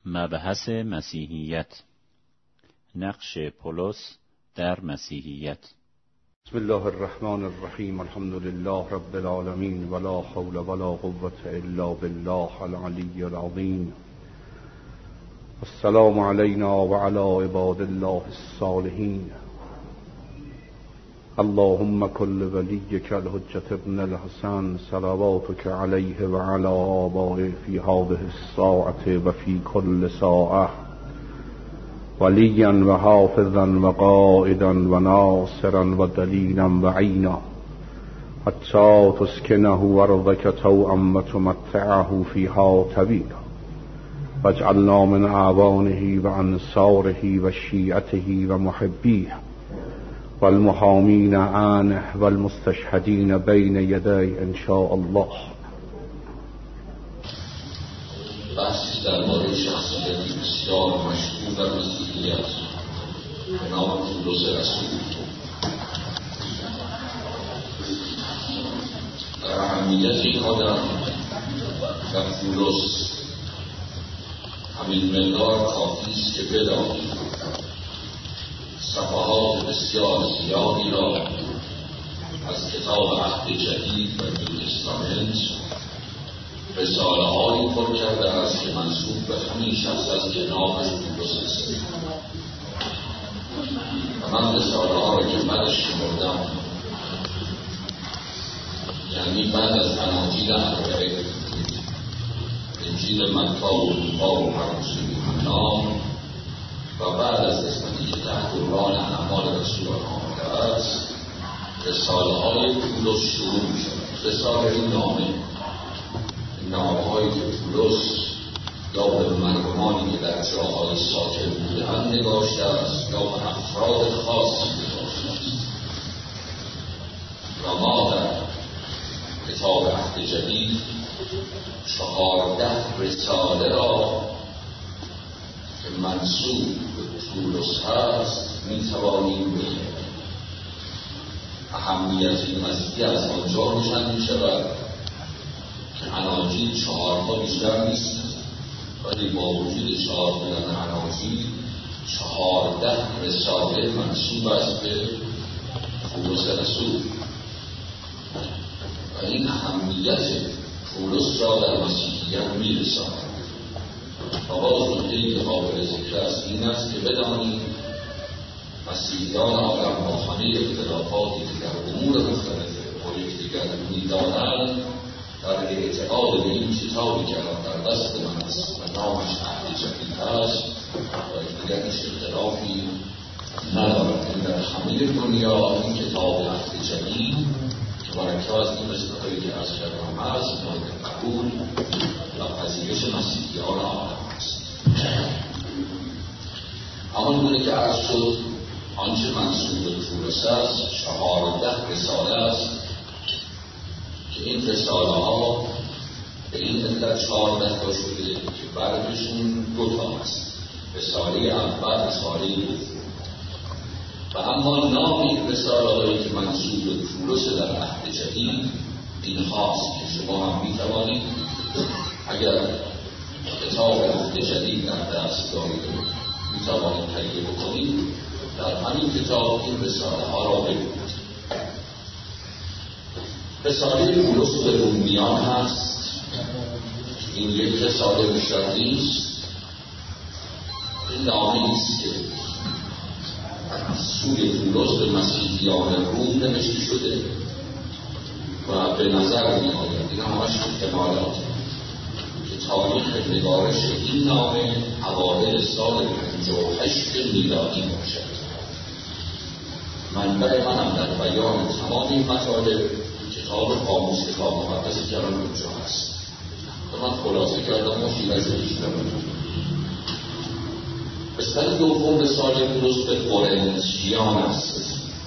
مبحث مسیحیت، نقش پولس در مسیحیت. بسم الله الرحمن الرحیم. الحمد لله رب العالمین ولا حول ولا قوة الا بالله العلی العظیم. السلام علینا وعلى عباد الله الصالحین. اللهم كل وليك الحجة ابن الحسن صلواتك عليه وعلى آبائه في هذه الساعة وفي كل ساعة وليا وحافظا وقائدا وناصرا ودليلا وعينا حتى تسكنه أرضك طوعا وتمتعه فيها طويلا واجعلنا من أعوانه وأنصاره وشيعته ومحبيه والمحامين عنه والمستشهدين بين يدي إن شاء الله. بحثی در مورد شخصیتی بسیار مشهور در مسیحیت به نام پولس رسول. در اهمیت این آدم و پولس همین مقدار کافی است که بدانید صفحات بسیار زیادی را از کتاب عهد جدید و نیو تستامنت رساله هایی پر کرده است که منسوب به همین شخص از جناب پولس است و من رساله ها را که بعدش شمردم، یعنی بعد از اناجیل اربعه، انجیل متی و لوقا و مرقس و یوحنا و بعد از قسمتی که تحت عنوان اعمال رسولان آمده است، رساله های پولس شروع می شود. رساله نامه هایی که پولس یا به مردمانی که در جاهای ساکن بودند نگاشته است یا به افراد خاصی نگاشته است. و ما در کتاب عهد جدید 14 رساله را که منسوب به پولس هست می توانیم بگیریم. اهمیت این مسیحی از آنجا روشن می شود که اناجیل 4 بیشتر نیست، ولی با وجود 4 بودن اناجیل 14 رساله منسوب است به پولس رسول و این اهمیت پولس را در مسیحیت می رساند. و باز نکته‌ای که قابل ذکر است این است که بدانیم مسیحیان عالم با همه اختلافاتی که در امور مختلف با یکدیگر می‌دارند در اعتقاد به این کتابی که در دست من است و نامش عهد جدید است و یکدیگر هیچ اختلافی ندارد. این در همه دنیا این کتاب عهد جدید که مرکب از این مصداقی که از کردم هست مورد قبول و پذیرش مسیحیان عالم است. همانگونه که عرض شد آنچه منسوب به پولس است 14 رساله است که این رساله ها به این علت 14 تا شده که بعدشون 2 تا است، رساله اول، رساله دوم. و اما نام این رساله هایی که منسوب به پولس در عهد جدید این هاست که شما هم می توانید اگر کتاب عهد جدید در دست دارید می توانید تهیه بکنید در همین کتاب این رساله ها را ببینید. رساله پولس به رومیان هست. این یک رساله بیشتر نیست. این نامه‌ای است که از سوی پولس به مسیحیان روم نوشته شده و به نظر می آید این همش احتمالات که تاریخ نگارش این نامه اوایل سال 58 میلادی باشد. منبع منم در بیان تمام این مطالب کتاب قاموس کتاب مقدسی که الان اونجا هست و من خلاصه کردم و خیلی بیشتر قسمت دوم رساله پولس به قرنتیان است.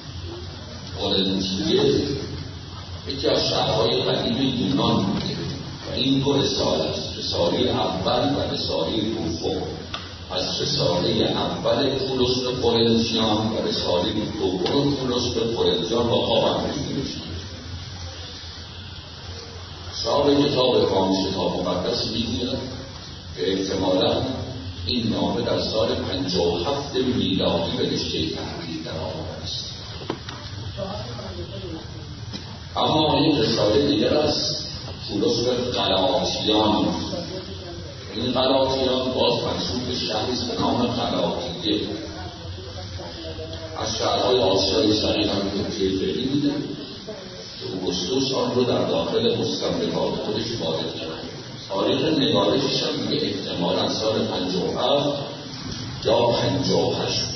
قرنتیه یکی از شهرهای قدیم یونان بوده و این 2 رساله است، رساله اول و رساله دوم. از رساله اول پولس به قرنتیان و رساله دوم پولس به قرنتیان با خواب نوشته. صاحب کتاب قاموس کتاب مقدس میگوید که احتمالاً این نامه در سال 57 میلادی به رشته تحریر در آمده است. اما این رساله دیگر است، پولس به غلاطیان. این غلاطیان باز منسوب به شهری است به نام غلاطیه، از شهرهای آسیای صغیر هم ترکیه فعلی بوده که اوگوستوس آن رو در داخل مستملکات خودش وارد کرد. تاریخ نگارشش هم میگه احتمالاً سال 57 یا 58 بود.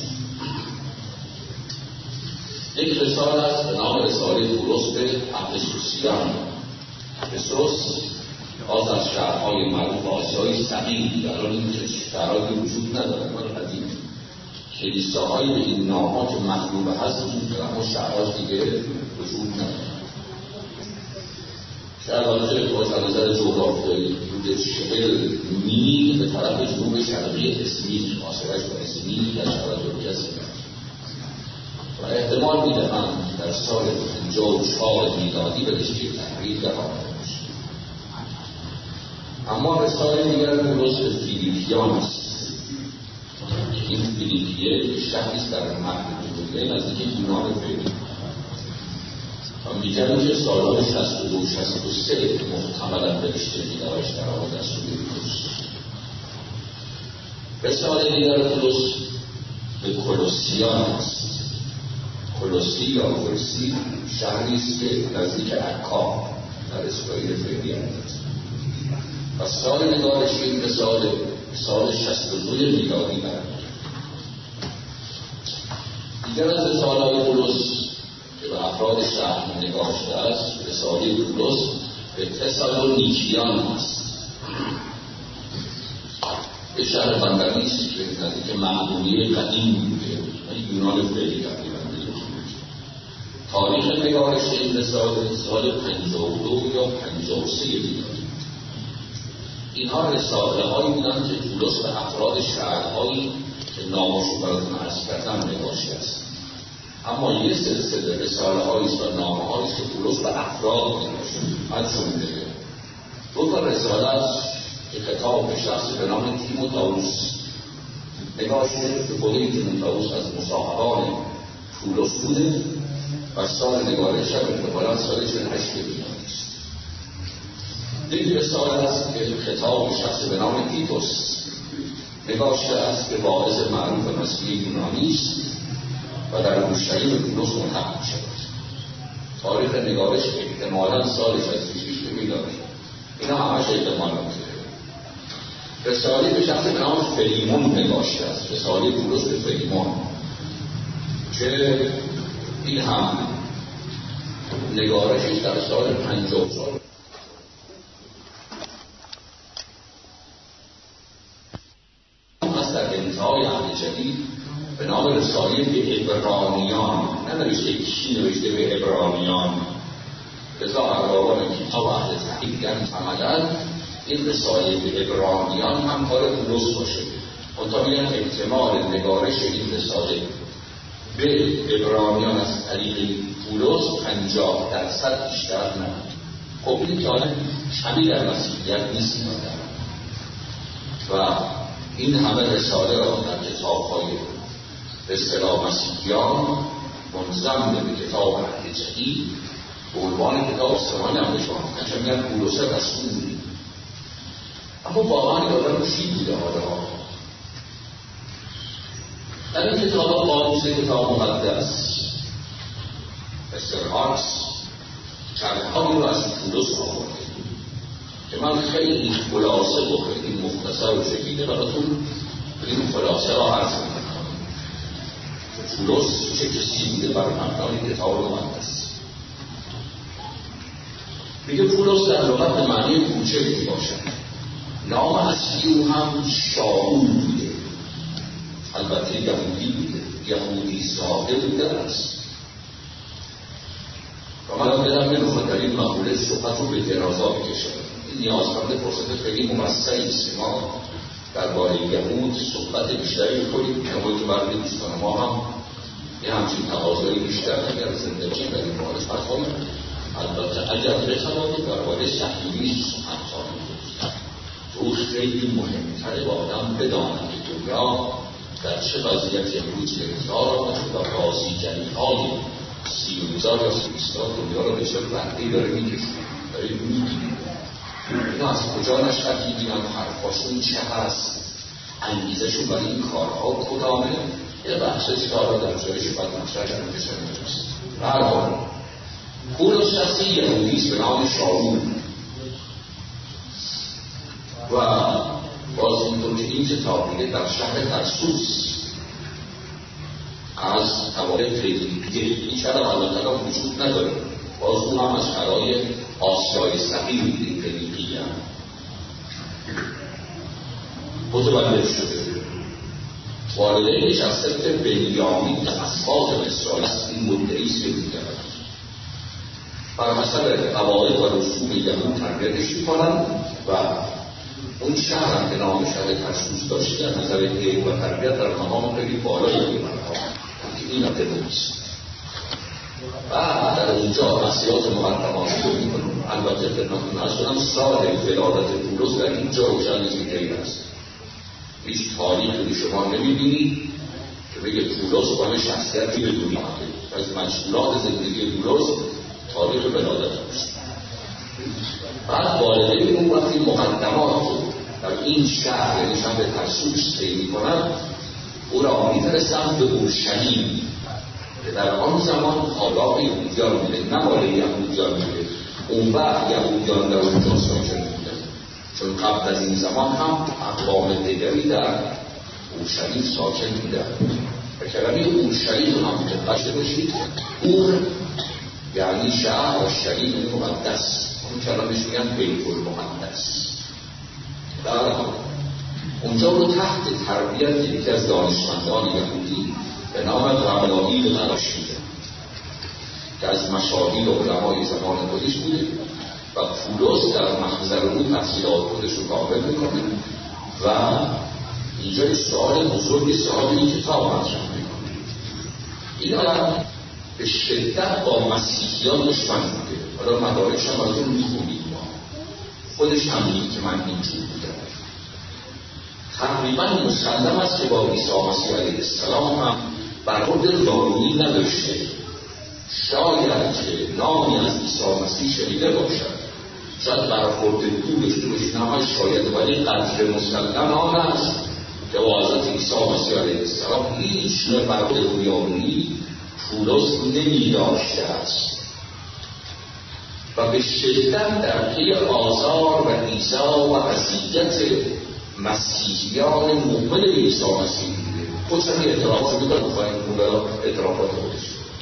یک رساله است به نام رساله پولس به افسوسیان. افسوس باز از شهرهای معروف آسیای صغیر، در حالی که شهرهایی وجود ندارد مال قدیم، کلیساهایی به این نام‌ها که مخلوب هست وجود دارد، اما شهرها دیگه وجود ندارد. شهرهای باز از نظر جغرافیایی حدود 40 میل به طرف جنوب شرقی اسمیل، فاصله‌اش با اسمیل در شهر ترکیه است و احتمال می‌دهند در سال 54 میلادی به رشته تحریر در آمده باشد. اما رساله دیگر پولس به فیلیپیان است. این فیلیپیه شهری است در مغرب نزدیک یونان فعلی و می‌گوید که سال‌های 62-63 محتملاً به رشته نگارش در آمده است. رساله دیگر پولس به کولوسیان است. کولوسی یا کولوسی شهری است که نزدیک عکا در اسرائیل فعلی است و سال نگارش این رساله سال 62 میلادی برمی‌گردد. دیگر از رساله‌های پولس که به افراد شهر نگاشته است، رساله پولس به تسالونیکیان است. به شهر بندری است که نزدیک مقدونیه قدیم بوده و یونان فعلی تقریباً بود. تاریخ نگارش این رساله سال 52 یا 53 میلادی. اینها رساله هایی بودند که پولس به افراد شهرهایی که نامشون براتون عرض کردم نگاشته است. اما یه سلسله رساله هایی است و نامه هایی است که پولس به افراد نگاشته. از جمله دو تا رساله است که خطاب به شخصی به نام تیموتائوس نگاشته که خود تیموتائوس از مصاحبان پولس بوده و سال نگارش هم احتمالاً سال 48 میلادی است. یک رساله است که خطاب به شخصی به نام تیتوس نگاشته است که واعظ معروف مسیحی یونانی است و در اورشلیم پولس ملحق می‌شود. تاریخ نگارش احتمالاً سال 66 میلادی. اینا همش احتمالات. رساله به شخصی به نام فلیمون نگاشته است. رساله پولس به فلیمون که این هم نگارشش در سال 54 هست. در انتهای عهد جدید به نام رساله به عبرانیان ننوشته کی نوشته به عبرانیان، لذا اربابان کتاب عهد جدید میگن عملاً این رساله به عبرانیان هم کار پولس باشه. منتها میگن احتمال نگارش این رساله به عبرانیان از طریق پولس 50% بیشتر نه. خب این که شبیه در مسیحیت نیست و این همه رساله را در کتاب‌های به اصطلاح مسیحیان منضم به کتاب عهد جدید به عنوان کتاب سمانی هم نشان می‌دهند. میگن پولس رسول. اما واقعا یادم چی بوده حالا؟ در این کتاب قاموس کتاب مقدس استرهاکس چندهایی رو از پولس آورده که من خیلی خلاصه و خیلی مختصر و شکیده براتون این خلاصه را عرض می‌کنم. پولس چه کسی بوده بر مبنای کتاب مقدس؟ میگه پولس در لغت به معنی کوچک میباشد. نام اصلی او هم شاول بوده، البته یهودی بوده، یهودی ساده بوده است و من دلم نمیخواد در این مقوله صحبت رو به درازا بکشم. این نیازمند فرصت خیلی ممثلی است. ما درباره یهود صحبت بیشتری می‌کنیم، کما که برای دوستان ما هم یه همچین تقاضای بیشتر اگر زنده باشیم در این مورد صحبت کنیم. البته اگر بتوانیم درباره صهیونیسم صحبت کنیم او خیلی مهمتره با آدم بداند که دنیا در چه وضعیتی امروز انتظار آمده و بازیگری‌های 30,000 یا 30,000 دنیا را به چه وقتی داره می‌کشید، داره می‌بینید. اینا از کجا نشأت می‌گیرن، حرفاشون چه هست، انگیزشون برای این کارها کدامه. یه بحثش کارها در جایش باید مطرح کنیم که چه می‌رسید. برحال پولس شخصی یهودیست به نام شاول و باز اینطور که این کتاب میگه در شهر ترسوس از طوایف فلیپیه، این شهر البته وجود نداره، باز اون هم از شهرهای آسیای صغیر این فلیپیه متولد شده. والدینش از سبط بنیامین که اسباط اسرائیل است، این مدعیست که می‌کرد بر حسب قواعد و رسوم یهود تربیتش می‌کنن و اون شهر هم که نام شهر ترسوس داشته از نظر علم و تربیت در مقام خیلی بالایی می‌برد که این عدد نیست. و در اونجا مسیحات مقدماتی رو می‌کنن. البته خدمتتون عرض کنم سال ولادت پولس در اینجا روشن نیست که غیر است. هیچ تاریخی شما نمی‌بینید که بگه پولس با شخصیتی به دنیا آمده. از مشغولات زندگی پولس تاریخ ولادت است. بعد والدین اون وقتی مقدمات رو در این شهر یعنی شهر ترسوس طی می‌کنند، او را می‌فرستند به اورشلیم که در آن زمان آلاف یهودیان بوده، نه مال یهودیان بوده. اون وقت یهودیان در اونجا ساکن بودند، چون قبل از این زمان هم اقوام دیگری در اورشلیم ساکن بودند. و کلمه اورشلیم رو هم دقت باشید، اور یعنی شهر و شریم مقدس، اون کلمه‌اش میگن بیت المقدس. در اونجا رو تحت تربیت یکی از دانشمندان یهودی به نام غملائیل قرار شده که از مشاهیر و علمای زمان خودش بوده و پولس در محضر او تحصیلات خودش رو کامل میکنه و اینجا سوال بزرگ صاحب این کتاب مطرح میکنه. این آدم به شدت با مسیحیان دشمن بوده. حالا مدارکش هم از اون میخونید، خودش هم میگه که من اینجور بودم. تقریبا مسلم است که با عیسی مسیح علیه السلام هم برخورد دارویی نداشته. شاید که نامی از عیسی مسیح شنیده باشد، شاید برخورد دو داشته باشید، نه شاید، ولی قدر مسلم آن است که با حضرت عیسی مسیح علیه السلام هیچ برخورد رویارویی پولس نمی داشته است و به شدت در پی آزار و ایذا و اذیت مسیحیان مؤمن به عیسی مسیح بوده. خودش هم اعتراف شده و بخواهیم اعترافات خودش.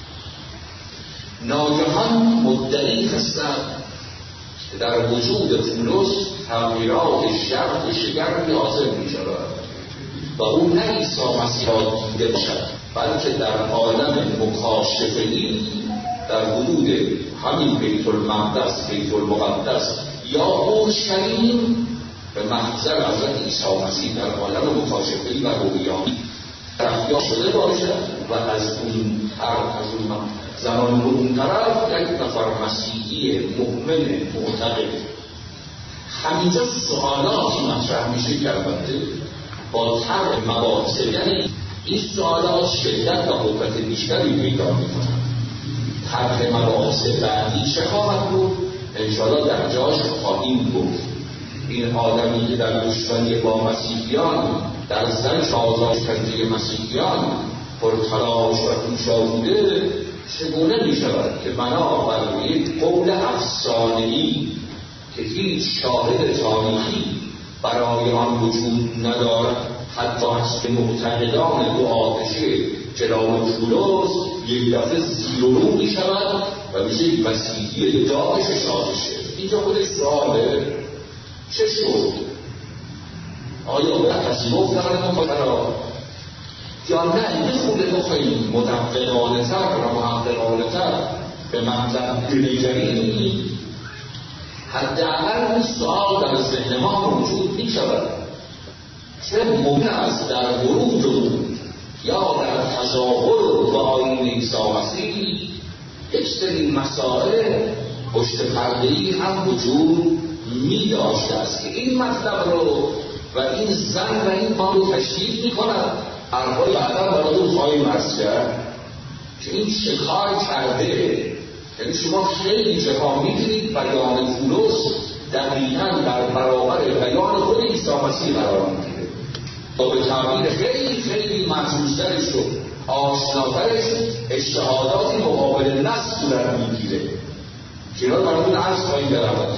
ناگهان مدعی هستند که در وجود پولس تغییرات شرط و شگرفی حاصل می شود و او نه عیسی مسیح را دیده باشد، بلکه در عالم مکاشفه‌ای در حدود همین بیت المقدس، بیت المقدس یا اورشلیم به محضر حضرت عیسی مسیح در عالم مکاشفه‌ای و روحانی رفتار شده باشد و از اون زمان به اون طرف یک نفر مسیحی مؤمن معتقد. همینجا سوالاتی مطرح میشه که البته با طرح مباحث یعنی این سوالات شدت و قوت بیشتری پیدا میکنن. طرح مباحث بعدی چه خواهد بود؟ انشاءالله در جاش خواهیم گفت. این آدمی که در دشمنی با مسیحیان در زنش آزادکردگی مسیحیان پرتلاش و کوشا بوده، چگونه می شود که بنابر یک قول افسانه‌ای که هیچ شاهد تاریخی برای آن وجود ندارد، حتی از که معتقدان دو آتشه جناب پولس یک دفعه زیر و رو می شود و میشه یک مسیحی داعش آتشه. اینجا خودش سواله چه شد؟ آیا به تصیبه کردن مقرار یا نه یه خود بخواهیم مدققانه تر و محققانه تر به مطلب بنگریم؟ حداقل این سوال در ذهن ما موجود می شود چه ممکن است در ورود یا در تظاهر با آیین عیسی مسیح یک سری مسائل پشت پرده‌ای هم وجود می داشته است که این مطلب رو و این زن و این ما رو تشکیل میکنن. حرفای بعدا براتون خواهیم عرض کرد که این چه کار کرده. یعنی شما خیلی جاها می‌بینید بیان پولس دقیقاً در برابر بیان خود عیسی مسیح قرار می‌گیره و به تعبیر خیلی خیلی محسوس‌ترش و آشناترش اجتهاداتی مقابل نص صورت می‌گیره که اینا براتون عرض خواهیم در البته.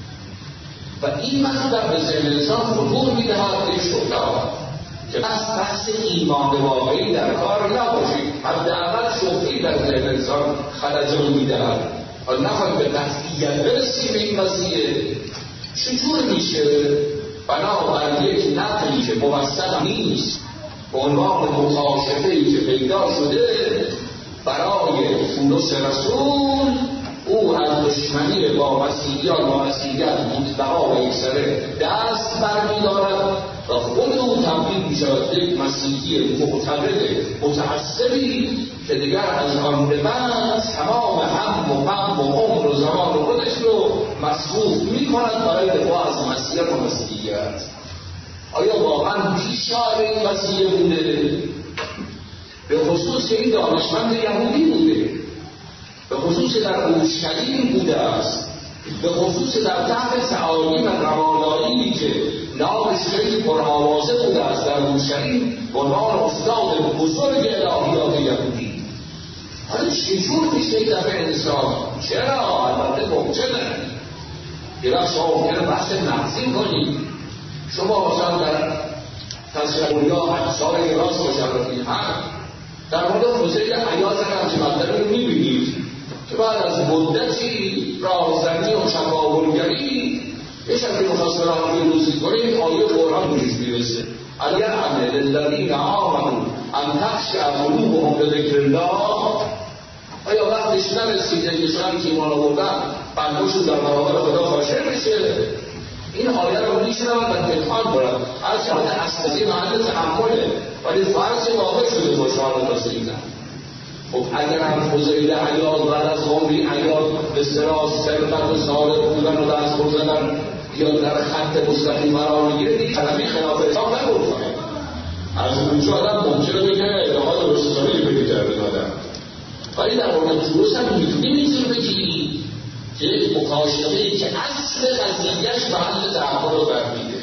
و این مطلب به ذهن انسان خطور می‌دهد به شبهه که بحث ایمان واقعی در کار نباشید. حداقل شبهه‌ای در ذهن انسان خلجان می‌دهد و نخواهیم به قطعیت برسیم به این قضیه. چطور میشه بنابر یک نقلی که موثق نیست به عنوان مکاشفه‌ای که پیدا شده برای پولس رسول او از دشمنی با مسیحیان و مسیحیت مطلقا و یکسره دست برمی‌دارد و خود او تبدیل می‌شود یک مسیحی معتقد متعصبی که دیگر از آن به بعد تمام هم و غم و عمر و زمان خودش رو مصروف می‌کند برای دفاع از مسیحیت و مسیحیت. آیا واقعا پیش این مسیحی بوده؟ به خصوص این دانشمند یهودی بوده، به خصوص در اورشلیم بوده است، به خصوص در تحت تعالیم روانایی که نامش خیلی پرآوازه بوده است در اورشلیم به عنوان استاد بزرگ الهیات یهودی. حالا چجور میشه این دفعه انسان؟ چرا؟ البته ممکنه یه وقت شما ممکنه بحث نقضی کنید. شما مثلا در تذکریا احسار راست مشرفی هم در مورد فضیل حیات همچه مطلبی رو میبینید که بعد از مدتی راهزنی و چپاولگری یه شکلی مخواست برای روزی کنید آیه قرآن روش میرسه اگر عمل الذین آمنوا ان تخشع قلوبهم لذکر الله. آیا وقتش نرسیده که شدن که ایمان آوردن قلبشون در برابر خدا خاشع بشه؟ این آیه رو میشنم و تلخان برد هر چهاده اصلی محل تحمله ولی فرض واقع شده باشان رسیدن. خب اگر هم فضیل حیات بعد از عمری حیات به سراز ثروت و صالح بودن و دست بزنن یا در خط مستقیم قرار میگیره دیگه کلمه خلاف اسلام نگفتن. از اونجا آدم ممکنه بگه ادعا درستانی بگی کرده دادن، ولی در مورد پولس هم میتونی بگی که یک مکاشفه‌ای که اصل قضیه‌اش محل تعامل رو برمیده.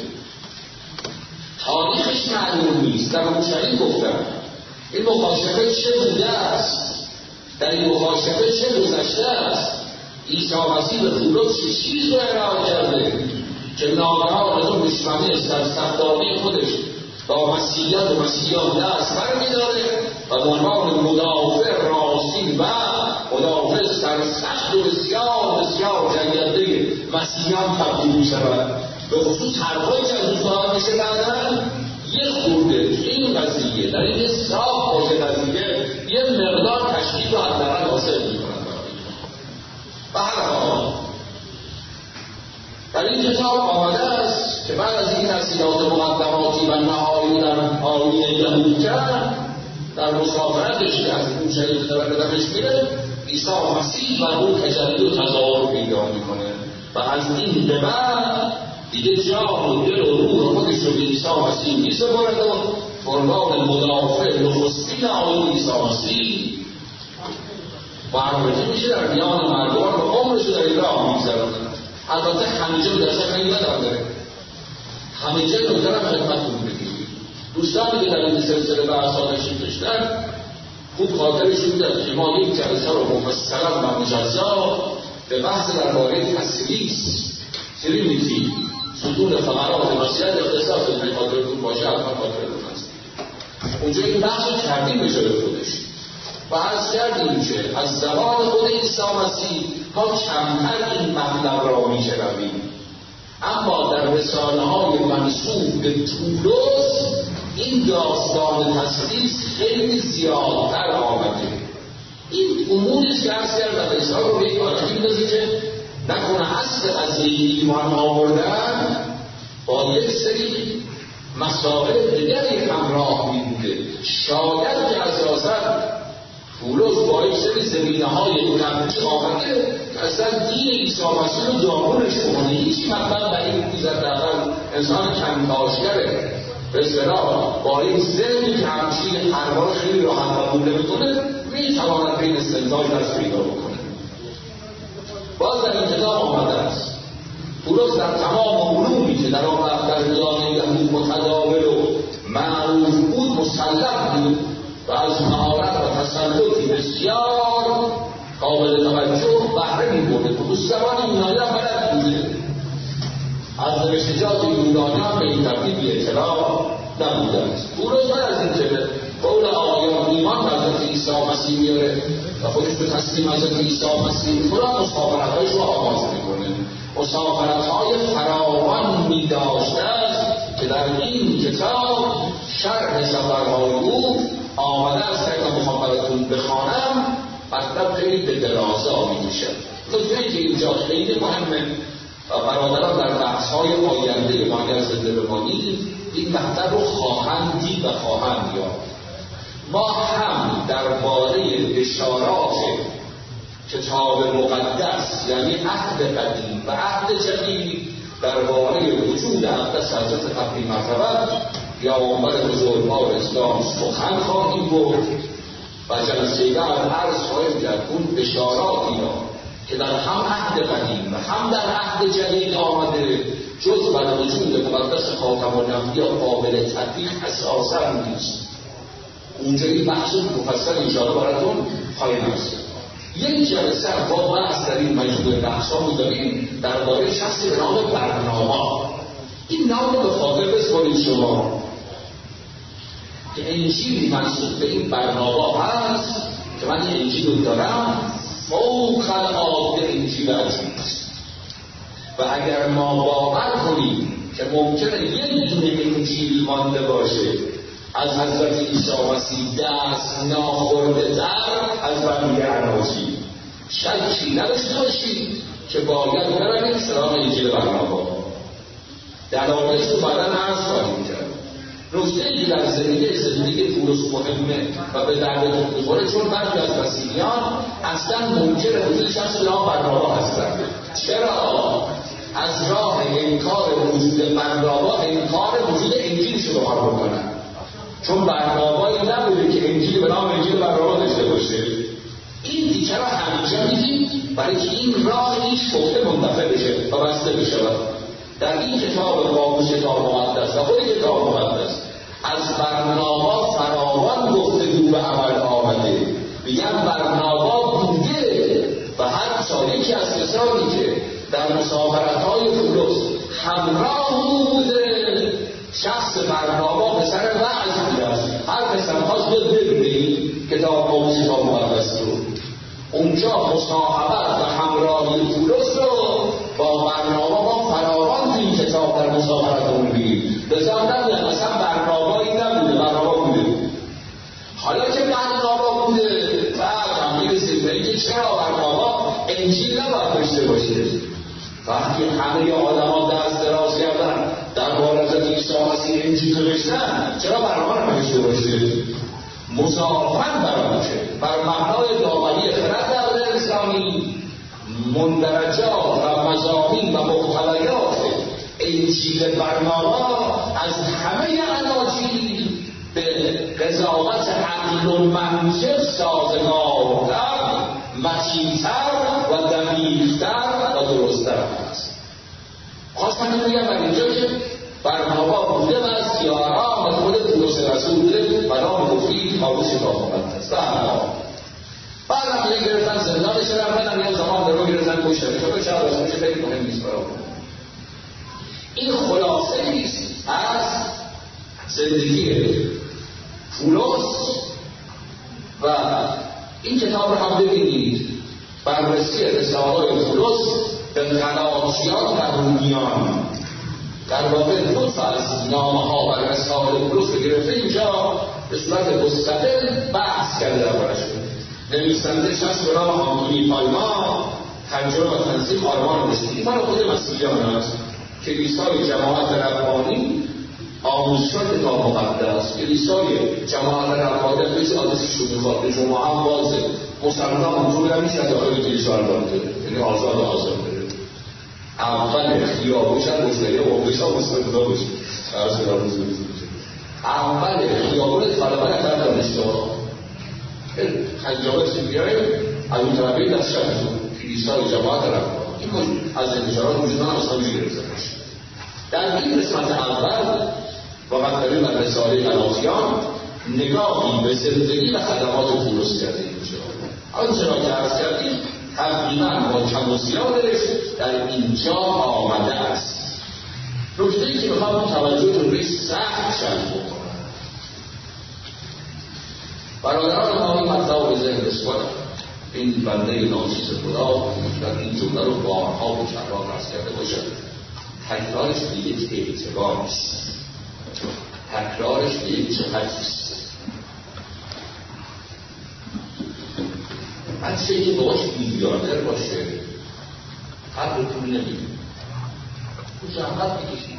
تاریخش معلوم نیست. در اورشلیم گفتم این مکاشفه چه بوده است، در این مکاشفه چه گذشته است. عیسی مسیح به پولس چه چیز رو ارائه کرده که ناگهان از اون دشمنی است در صفداری خودش با مسیحیت و مسیحیان دست برمی‌داره و به عنوان مدافع راستین و مدافع سرسخت و بسیار بسیار جنگنده مسیحیان تبدیل می‌شود. به خصوص حرفایی که از اون ظاهر میشه بعداً یه خورده این قضیه در این صاف باشه قضیه یه مقدار تشکیل رو حداقل حاصل می‌کنند. و هر حال در این کتاب آمده است که بعد از این تحصیلات مقدماتی و نهایی در آیین یهود کرد در مسافرتش که از اون شریف دمشق میره عیسی مسیح و اون تجلی و تظاهر پیدا میکنه و از این به بعد دیگه جان و دل و روح خودش رو به عیسی مسیح میسپارد و عنوان مدافع نخستین آیین عیسی مسیح معرفی میشه در میان مردمان و عمرش رو در این راه میگذرونه. البته همه جا درسته خیلی نداره، همه جا نکترم خدمتتون بگید. دوستانی که در این سلسله بحثا نشین داشتن خوب خاطرشون داد که ما یک جلسه رو مفصلا و مجزا به بحث درباره تریمیتی ستون فقرات وصیت اختصاص به خاطرتون باشه حتما خاطرتون هست. اونجا این بحث رو کردیم به جای خودش و عرض کردیم که از زمان خود عیسی مسیح ما کمتر این مطلب را میشنویم، اما در رساله‌های منسوب به پولس این داستان تثلیث خیلی زیادتر آمده. این اموری که عرض کردم انسان رو به یک عادتی می‌اندازه که نکنه اصل قضیه ایمان آوردن با یک سری مسائل دیگری همراه می‌بوده. شاید که اساساً پولس با یک سری زمینه‌های قبلی آمده که اصلا دین عیسی مسیح رو دامونش کنه. هیچ مطلب در این میزد اول انسان کم‌کاشگره به اصطلاح با این ذهنی که همچین حرفا خیلی راحت قبول نمی‌کنه می‌تواند بین استنتاج دست پیدا بکنه. باز در این کتاب آمده است پولس در تمام علومی که در آن در میان یهود متداول و معروف بود مسلط بود و از مهارت و تسلطی بسیار قابل توجه بهره می‌برده. پولس زبان یونانی هم بلد بوده، از نوشتجات یونانیان به این ترتیب بی اطلاع نبوده است. پولس بعد از این که قول آقایان ایمان به حضرت عیسی مسیح میاره و خودش به تسلیم حضرت عیسی مسیح می‌کنه، مسافرت‌هایش رو آغاز می‌کنه. مسافرت‌های فراوان می‌داشته است که در این کتاب شرح سفرهای او آمده است که اگر می‌خوام براتون بخوانم مطلب خیلی به درازا می‌کشه. نکته‌ای که اینجا خیلی مهمه و برادران در بحث‌های آینده ما اگر زنده بمانیم این مطلب رو خواهند دید و خواهند یافت. ما هم درباره اشارات کتاب مقدس یعنی عهد قدیم و عهد جدید درباره وجود اقدس حضرت قبلی مرتبه پیامبر بزرگوار اسلام سخن خواهیم برد و جلسه بعد عرض خواهیم کرد اون اشاراتی را که در هم عهد قدیم و هم در عهد جدید آمده جز بر وجود مقدس خاتم الانبیا قابل تطبیق اساسا نیست. اونجا این بحث مفصل انشاءالله براتون خواهیم است. یک جلسه با بحث در این مجموعه بحثا رو داریم درباره شخصی به نام برنابا. این نام رو به خاطر بسپارید شما که انجیلی منسوب به این برنابا هست که من این انجیل رو دارم فوق العاده انجیل عجیب است و اگر ما باور کنیم که ممکنه یک دونه انجیل مانده باشه از حضرت عیسی مسیح دست ناخورده تر از بقیه اناجیل شکی نداشته باشید که باید بریم سراغ انجیل برنابا. دلایلش رو بعدا عرض خواهیم کرد. نکته‌ای در زندگی پولس مهمه و به دردتون می‌خوره چون برخی از مسیحیان اصلا منکر وجود شخص نام برنابا هستند. چرا؟ از راه انکار وجود برنابا انکار وجود انجیلش رو بخواه بکنن، چون برنابایی نبوده که انجیل به نام انجیل برنابا داشته باشه. این دیگه رو همینجا میدیم برای که این راه هیچ گفته منتفع بشه و بسته بشه. در این کتاب قاموس کتاب مقدس و خود کتاب مقدس از برنابا فراوان گفتگو به عمل آمده. میگن برنابا بوده و هر یکی از کسانی که در مسافرت‌های پولس همراه بوده شخص برنابا پسر وعظ بوده است. هر پسر خواست ببینید کتاب قاموس کتاب مقدس رو اونجا مصاحبت و همراهی پولس رو با برنابا فراوان این کتاب در مسافرت اون بگید. لذا نبوده اصلا برنابایی نبوده، برنابا بوده. حالا که برنابا بوده بعد هم میرسید به اینکه چرا برنابا انجیل نباید داشته باشه. وقتی همه آدم ها دست دراز کردن درباره حضرت عیسی مسیح انجیل نوشتن چرا برنابا نوشته باشه؟ مضافاً برآمده بر مبنای داوری خرد در انسانی مندرجات و مضامین و محتویات انجیل برنابا از همه اناجیل به قضاوت عقل و منطق سازگارتر، متین‌تر و دقیق‌تر و درست‌تر است. خواستم بگم در اینجا که برنابا بوده و از سیارا و خود پولس رسول بوده و نام مفید قاموس کتاب مقدس. بعد هم یه گرفتن زندانش رفتن هم یه زمان درو گرفتن کشتن چون چرا رسول که خیلی مهم نیست برای این خلاصه نیست از زندگی پولس و این کتاب رو هم ببینید. بررسی رساله‌های پولس به غلاطیان و رومیان در واقع دو فصل نامه‌ها و رساله پولس رو گرفته اینجا به صورت مستقل بحث کرده درباره‌شون. نویسنده شخص به نام آنتونی پالما، ترجمه و تنظیم آرمان مسیحی مال خود مسیحیان است. کلیسای جماعت ربانی آموزشات کتاب مقدس کلیسای جماعت رفاقت مثل آدرسشون میخواد به جمعه هم بازه مسلمان هم اونطور هم نیست که داخل کلیسا رو داره یعنی آزاد داره اول خیابوش هم مشتری مقابلش هم مستقدا باشه اول خیابون طلبه نکرد دانشگاه خیابت بیایم از اون طرفه دست شدتون کلیسای جماعت رفاقت این از انتشارات وجودان هم اصلا میگرفته باشه. در این قسمت اول و مطلبی من رساله غلاطیان نگاهی به زندگی و خدمات پولس کردیم میشه. آنچرا که عرض کردیم تقریبا با کم و زیادش در اینجا آمده است. نکته‌ای که میخوام توجهتون روی سخت جلب بکنم. برادران ما این مطلب به ذهن بسپارم. این بنده ناچیز خدا مطلب این جمله رو بارها و چندان عرض کرده باشد. تکرارش به یک اعتبار نیست، تکرارش به یک جهتیست. هرچه که باش میلیاردر باشه حق رو پول نمیده او زحمت بکشید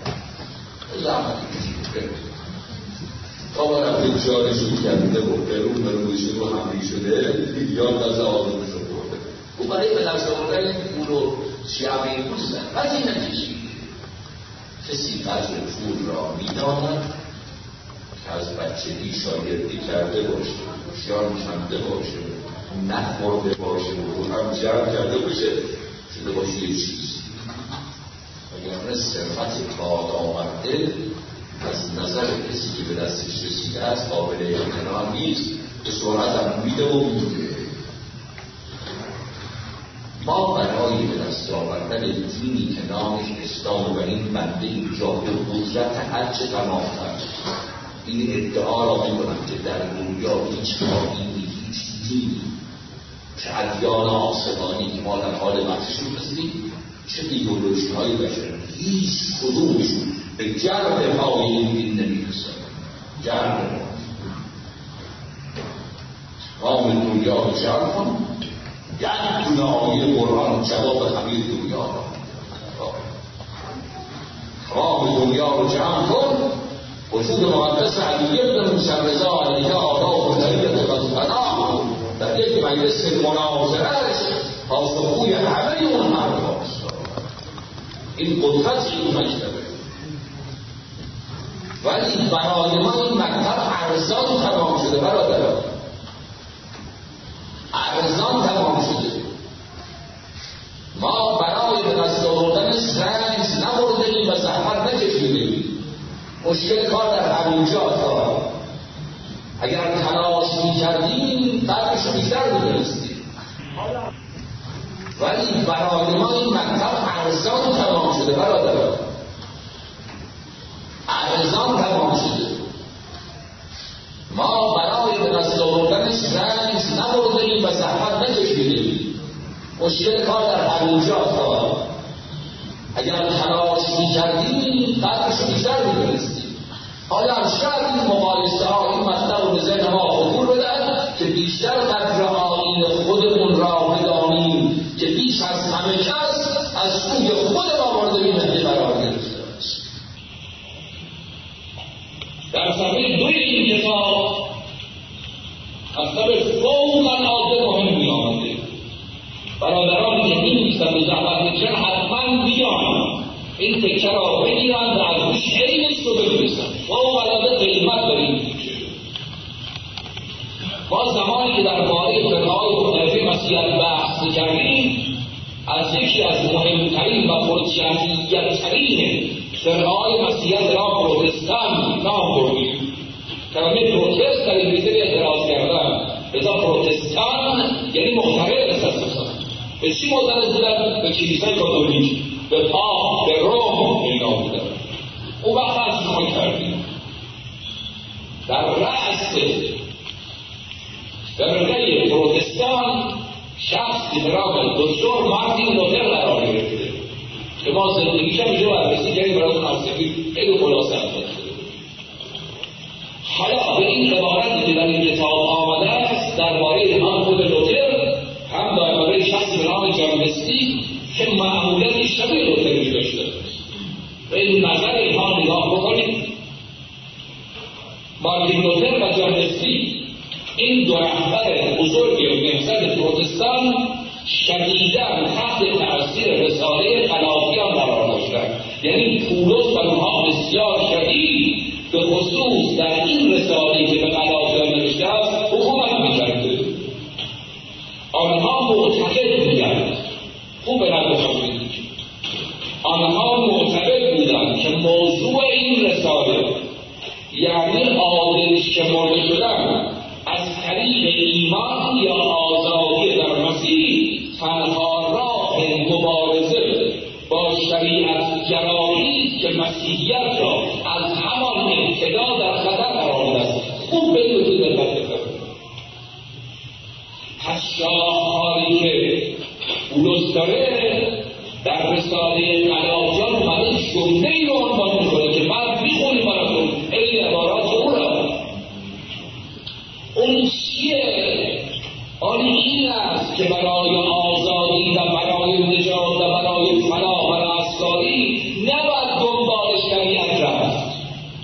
تا ما رفته جارشون کرده و برون رو همری شده میلیارد از آدمش رو برده او برای به دست آوردن پول رو شیعه پوستن از این نتیجه کسی قدر پول را میداند که از بچگی شاگردی کرده باشه هوشیار کنده باشه نخورده باشه و هم جمع کرده باشه شده باشه یه چیز وگرنه ثروت باد آورده از نظر کسی که به دستش رسیده است قابل امتناع نیست به سرعت هم میده و میده. ما برای به دست آوردن دینی که نامش اسلام و این بنده اینجا به قدرت هرچه تمام‌تر این ادعا را می‌کنم که در دنیا هیچ آیینی هیچ دینی چه ادیان آسمانی که ما در حال بحثشون هستیم چه ایدئولوژی‌های بشری هیچ کدومشون به جرد پای این دین نمی‌رسند. جرد قام دنیا رو جمع کن یک دونه آیه قرآن جواب همه دنیا را قام دنیا رو جمع کن وجود مقدس علی ابن موسی رضا علیه آقا و طریقت قدفنا در یک مجلس مناظرهش پاسخگوی همه اون حرف هاست. این قدرت این مکتبه ولی برای ما این مکتب ارزان تمام شده برادران ارزان تمام شده. ما برای به دست آوردن رنج نبردیم و زحمت نکشیدیم. مشکل کار در همینجا تا اگر تلاش می‌کردیم قدرش رو بیشتر می‌دونستیم ولی برای ما این مکتب ارزان تمام شده برادران ارزان تمام شده. ما برای به دست آوردنش رنج نبردیم و زحمت نکشیدیم. مشکل کار در همینجا تا اگر تلاش می‌کردیم قدرش رو بیشتر می‌دونستیم. حالا شاید این مقایسه ها این مطلب رو به ذهن ما عبور بدن که بیشتر قدر آیین خودمون را بدانیم که بیش از همه کس از سوی خود ما مورد بی‌نهی قرار گرفته است. در صفحه 2 این کتاب مطلب فوق‌العاده مهم می‌آمده. برادرانی که می‌نویسند و زحمت می‌کشند حتما بیان این تکه را بگیرند و از روش عینش رو بنویسند. فوق‌العاده قیمت داره این تکه. ما زمانی که درباره فرقه‌های مختلف مسیحیت بحث می‌کردیم از یکی از مهمترین و پرجمعیت‌ترین فرقه‌های مسیحیت را پروتستان نام بردیم. کلمه پروتست در انگلیسی اعتراض کردن لذا پروتستان یعنی مختلف هستند. به چی معترض بودن؟ به کلیسای کاتولیک، به پاپ، به روم اینا بودن. اون وقت از ما کردیم در رأس فرقه پروتستان شخصی به نام دکتر مارتین لوتر قرار گرفته که ما زندگیش هم اینجا بررسی کردیم براتون هستیم خیلی خلاصه انداخته. حالا به این عبارتی که در این کتاب آمده است درباره هم خود لوتر هم درباره شخصی به نام جان وسلی که معمولا شبیه لوتری داشته و این نظر اینها نگاه بکنید مارتین لوتر و جان وسلی، این دو رهبر بزرگ نهضت پروتستان شدیداً تحت تأثیر رساله غلاطیان قرار داشتند. یعنی پولس و اونها بسیار شدید به خصوص در این رساله که به غلاطیان نوشته است حکومت می‌کرده. آنها معتقد بودند، خوب نگفتید، آنها معتقد بودند که موضوع این رساله یعنی عادل شمرده شدن از طریق ایمان یا آزادی در مسیح تنها راه مبارزه با شریعت گرایی که مسیحیت را از همان ابتدا در خطر قرار داده است. خوب بدونید دقت بکنید. پس شاهکاری که پولس داره در رساله غلاطیان اومده جمله‌ای رو عنوان می‌کنه که بعد می‌خونیم براتون این عبارات او را. اون چیه؟ آن این است که برای آزادی و برای نجات و برای فلاح و رستگاری نباید دنبال شریعت رفت.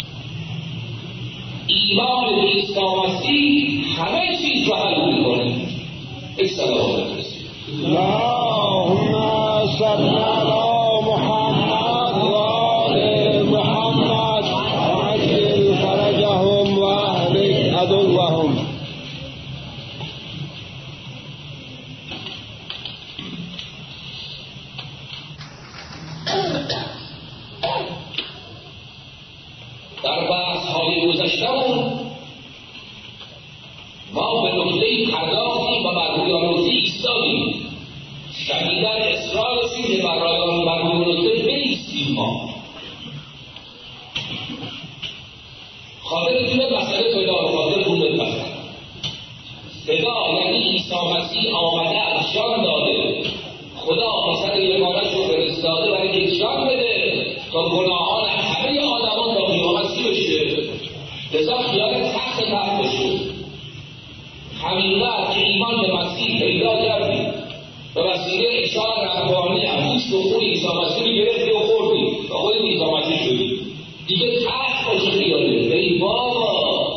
ایمان به عیسی مسیح همه چیز رو حل می‌کنه. السلام علیکم. اللهم صل علی محمد و آل محمد وعجل فرجهم و اهلک عدوهم. در بحث‌های گذشته‌مون ما به نکته‌ای پرداختیم و بر روی آن نکته ایستادیم. شدیداً اصرار رسید که بر روی نکته بایستیم. ما خاطرتون مسئله فدا رو خاطرتون بپرد. فدا یعنی عیسی مسیح آمده از جان داده، خدا پسر یگانه‌اش رو فرستاده برای که جان بده تا گناهان همه آدمان با قیامتی بشه. لذا خیال تخت بشه. همین وقت که ایمان به مسیح پیدا کردیم به وسیله اشار ربانی هم گوشت و خون عیسی مسیح رو گرفتی و خوردی و خود عیسی مسیح شدی. دیگه تخت باشه خیاله. ای بابا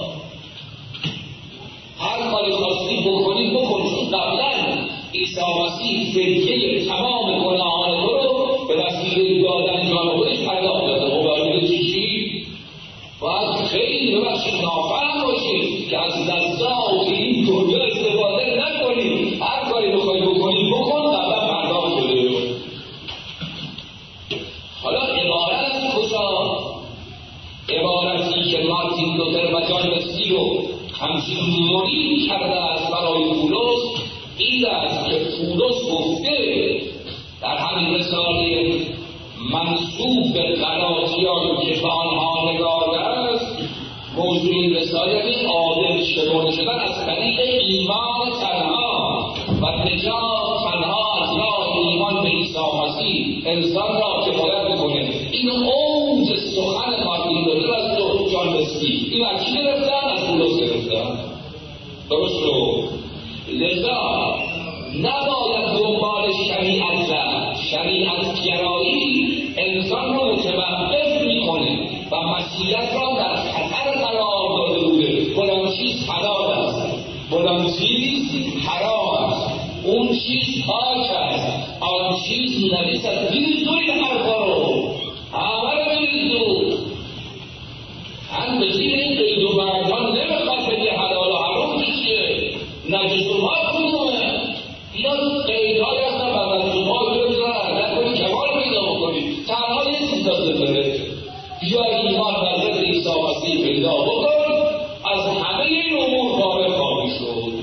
هر کاری خواستی بکنی بکن، چون قبلا عیسی مسیح فدیه تمام گناهان تو رو به وسیله دادن جان خودش پرداخت داده. و برای چی؟ باید خیلی ببخشید نافرم باشید که از لذات این دنیا استفاده نکنید. هر کاری بخوای بکنید بکن، قبلا پرداخت شده. حالا عبارت از کجا؟ عبارتی که مارتین لوتر و جان وسلی رو همچین مرید کرده است برای پولس این است که پولس گفته در همین رساله منسوب به غلاطیان که به آنها نگارده است، موضوع این رساله عادل شمرده شدن از طریق ایمان تنها و نجات تنها از راه ایمان به عیسی مسیح انسان را کفایت می‌کنه. این اوج سخن مارتین لوتر است و جان وسلی. این از کی گرفتن؟ از پولس گرفتن. درست رو. لذا نباید دنبال شریعت رفت. شریعت گرایی انسان رو متوقف میکنه و مسیحیت را در خطر قرار داده بوده. فلان چیز حلال است، فلان چیز حرام است، اون چیز پاک است، آن چیز نجس است. دیدید تو این حرفا رو همه رو برید دور. هم به زیر این قید و بردان نمیخواد بگه حلال و حرام چیه، نجس و پاک کدومه. اینا قیدهای هستن و مجموعات رو بزنن نکنی کمال پیدا بکنی. تنها یه چیز دسته داره، یا ایمان و حضرت عیسی مسیح پیدا بکن، از همه این امور فارغ خواهی شد.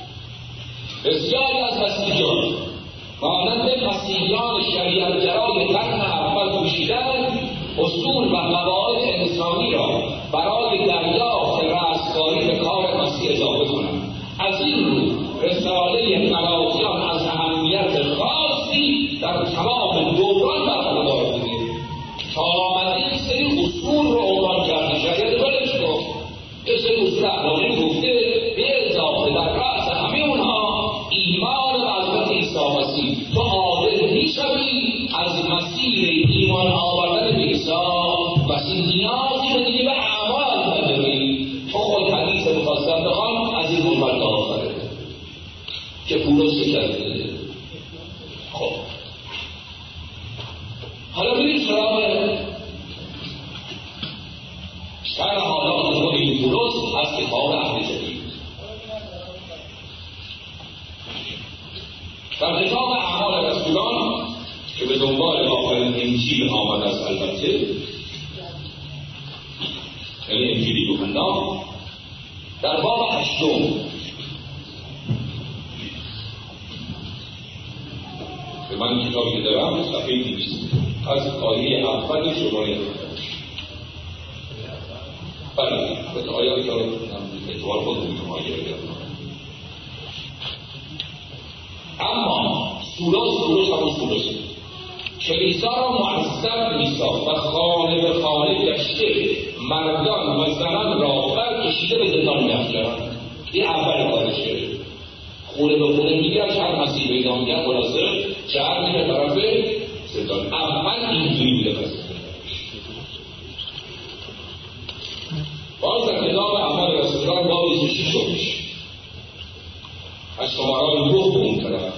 بسیاری از مسیحیان مانند مسیحیان شریعتگرای قرن اول کوشیدند اصول و قواعد انسانی را برای دریافت رستگاری به کار مسیح اضافه کنند. از این رو رساله غلاطیان از اهمیت خاصی در تمام دوران برخوردار بوده. تا آمده یک سری اصول رو عنوان کرده، شریعت ولش کن، یک سری اصول اخلاقی گفته، به اضافه در رأس همه اونها ایمان به حضرت عیسی مسیح. تو عادل میشوی از مسیر ایمان آوردن به عیسی مسیح. نیازی به دیگه به اعمال نداری. تو کرده. خب حالا بریم سراغ شرح حالات خود این پولس از کتاب عهد جدید. در کتاب اعمال رسولان که به دنبال آخرین انجیل آمده است، البته یعنی انجیل یوحنا، در باب 8 که من کتابی دارم صفحه 200 از آیه اول شماره بله به آیه که اعتبار خود میکنم آیه اما سولوس همون سولوسه کلیسا را معذب میساخت و خانه به خانه گشته مردان و زنان را برکشیده به زندان می‌افکند. این اول کارشه. خونه به خونه میگرد، هر مسیح پیدا میگرد، خلاصه شهر میره طرف زندان. اول اینجوری بوده قصه. باز در کتاب اعمال رسولان باب 26 از شماره 2 به اون طرف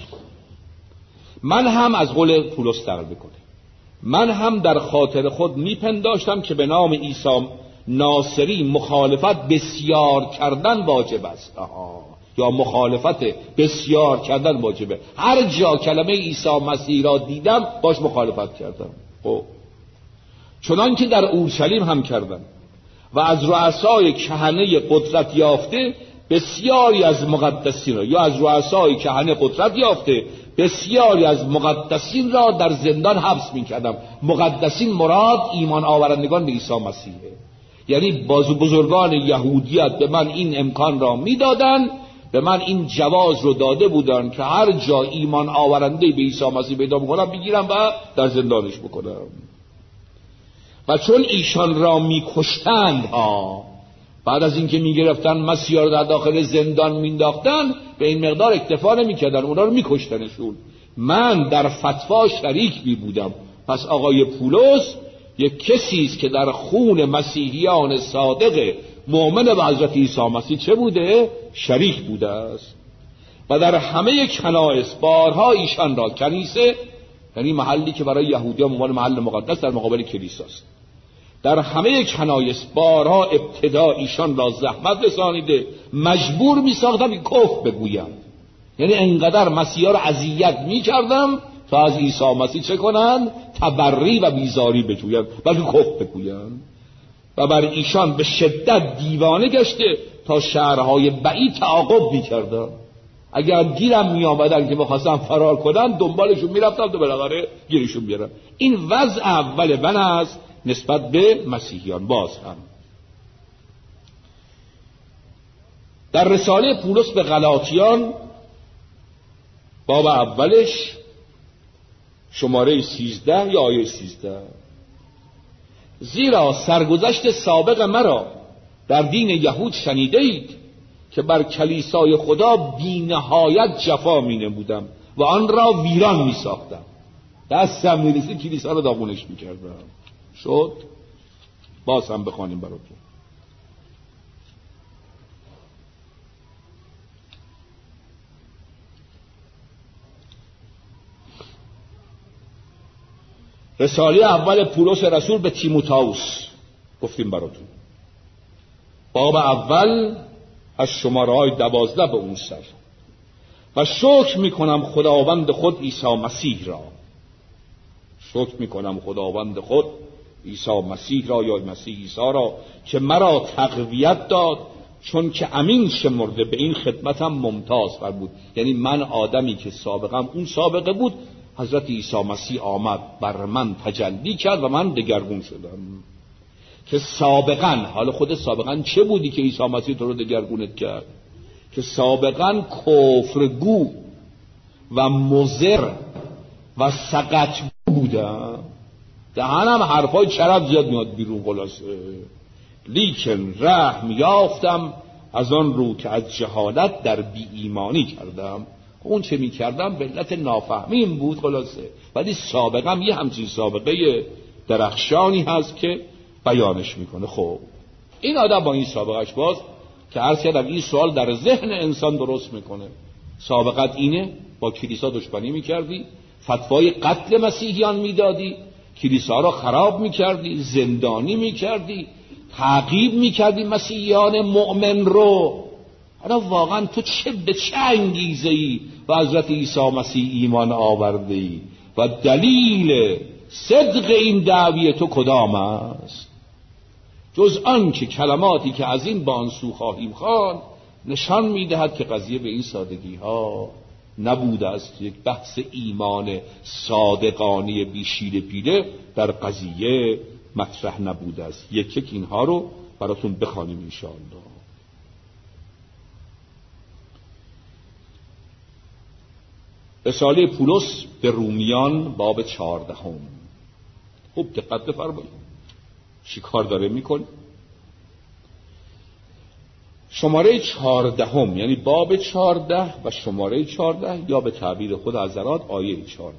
من هم از قول پولس نقل میکنه، من هم در خاطر خود میپنداشتم که به نام عیسی ناصری مخالفت بسیار کردن واجب است. یا مخالفت بسیار کردن واجبه. هر جا کلمه عیسی مسیح را دیدم باش مخالفت کردم. چنان که در اورشلیم هم کردم و از رؤسای کهنه قدرت یافته بسیاری از مقدسین را، یا از رؤسای کهنه قدرت یافته بسیاری از مقدسین را در زندان حبس می‌کردم. مقدسین مراد ایمان آورندگان به عیسی مسیحه. یعنی بزرگان یهودیت به من این امکان را میدادن، به من این جواز رو داده بودن که هر جا ایمان آورنده به عیسی مسیح پیدا بکنم بگیرم و در زندانش بکنم. و چون ایشان را میکشتند بعد از اینکه میگرفتن مسیح را در داخل زندان مینداختن، به این مقدار اکتفا نمیکردن، اونا رو میکشتنشون. من در فتوا شریک بودم. پس آقای پولس یک کسی است که در خون مسیحیان صادق مؤمن به حضرت عیسی مسیح چه بوده؟ شریک بوده است. و در همه کنایس بارها ایشان را، کنیسه یعنی محلی که برای یهودیان عنوان محل مقدس در مقابل کلیساست، در همه کنایس بارها ابتدا ایشان را زحمت رسانیده، مجبور می ساختم که کفر بگویم. یعنی انقدر مسیحا را اذیت می کردم تا از عیسی مسیح چه کنن؟ تبری و بیزاری بجوین، بلکه کفر بگوین. و بر ایشان به شدت دیوانه گشته تا شهرهای بعید تعاقب می کردم. اگر گیرم می آمدن که بخواستم فرار کنن، دنبالشون می رفتم تا بالاخره گیرشون بیارم. این وضع اول من است نسبت به مسیحیان. باز هم در رساله پولس به غلاطیان باب اولش شماره 13 یا آیه 13: زیرا سرگذشت سابق مرا در دین یهود شنیده اید که بر کلیسای خدا بی نهایت جفا می نمودم و آن را ویران می ساختم. دستم می رسید کلیسا را داغونش می کردم. شد؟ باز هم بخوانیم براتون. رساله اول پولس رسول به تیموتائوس گفتیم براتون، باب اول از شماره‌های 12 به اون سر. و شکر میکنم خداوند خود عیسی مسیح را، شکر میکنم خداوند خود عیسی مسیح را یا مسیح عیسی را که مرا تقویت داد، چون که امین شمرده به این خدمتم ممتاز فرمود. یعنی من آدمی که سابقم اون سابقه بود، حضرت عیسی مسیح آمد بر من تجلی کرد و من دگرگون شدم. که سابقا، حالا خود سابقا چه بودی که عیسی مسیح تو رو دگرگونت کرد؟ که سابقا کفرگو و مضر و سقطگو بودم، دهنم حرفای چرب زیاد میاد بیرون خلاصه. لیکن رحم یافتم از آن رو که از جهالت در بی ایمانی کردم. اون چه می کردم به علت نافهمیم بود خلاصه، ولی سابقم یه همچین سابقه درخشانی هست که بیانش میکنه. خب این آدم با این سابقش باز که عرض کردم این سوال در ذهن انسان درست میکنه سابقت اینه، با کلیسا دشمنی میکردی، فتوای قتل مسیحیان میدادی، کلیسا را خراب میکردی، زندانی میکردی، تعقیب میکردی مسیحیان مؤمن رو. حالا واقعا تو به چه انگیزه‌ای به حضرت عیسی مسیح ایمان آورده‌ای و دلیل صدق این دعوی تو کدام است؟ جز آن که کلماتی که از این با آن سو خواهیم خواند نشان میدهد که قضیه به این سادگی ها نبوده است. یک بحث ایمان صادقانه بی شیره پیله در قضیه مطرح نبوده است. یک اینها رو براتون بخوانیم انشاءالله. رساله پولس به رومیان باب 14. خوب دقت بفرمایید چی کار داره میکنه. شماره 14 یعنی باب 14 و شماره 14 یا به تعبیر خود حضرات آیه 14.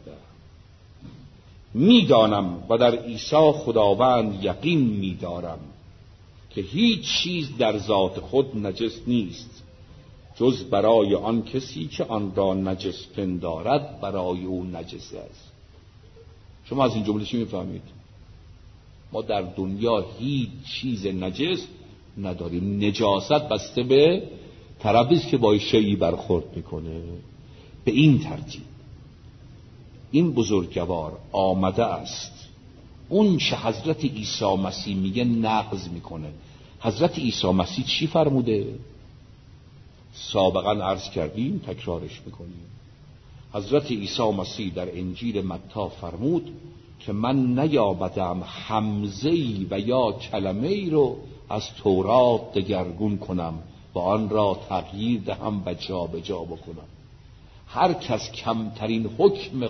میدانم و در عیسی خداوند یقین میدارم که هیچ چیز در ذات خود نجس نیست جز برای آن کسی که آن را نجس پندارد برای او نجس است. شما از این جمله چی میفهمید؟ ما در دنیا هیچ چیز نجس نداریم. نجاست بسته به طرفی است که با شیئی برخورد میکنه. به این ترتیب این بزرگوار آمده است اون چه حضرت عیسی مسیح میگه نقض میکنه. حضرت عیسی مسیح چی فرموده؟ سابقا عرض کردیم، تکرارش میکنیم. حضرت عیسی مسیح در انجیل متی فرمود که من نیامدم همزه‌ای و یا کلمه‌ای رو از تورات دگرگون کنم و آن را تغییر دهم و جا به جا بکنم. هر کس کمترین حکم